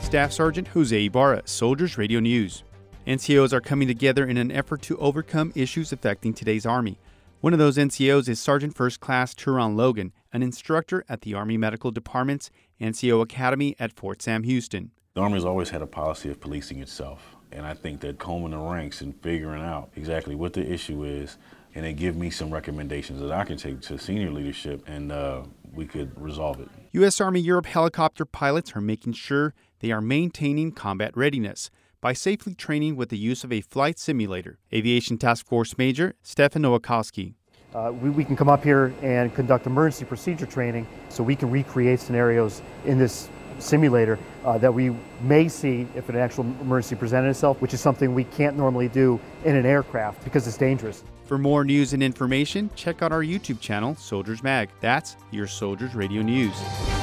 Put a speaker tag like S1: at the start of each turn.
S1: Staff Sergeant Jose Ibarra, Soldiers Radio News. NCOs are coming together in an effort to overcome issues affecting today's Army. One of those NCOs is Sergeant First Class Turon Logan, an instructor at the Army Medical Department's NCO Academy at Fort Sam Houston.
S2: The Army has always had a policy of policing itself, and I think that combing the ranks and figuring out exactly what the issue is, and they give me some recommendations that I can take to senior leadership, and we could resolve it.
S1: U.S. Army Europe helicopter pilots are making sure they are maintaining combat readiness by safely training with the use of a flight simulator. Aviation Task Force Major Stefan Nowakowski.
S3: We can come up here and conduct emergency procedure training so we can recreate scenarios in this simulator that we may see if an actual emergency presented itself, which is something we can't normally do in an aircraft because it's dangerous.
S1: For more news and information, check out our YouTube channel, Soldiers Mag. That's your Soldiers Radio News.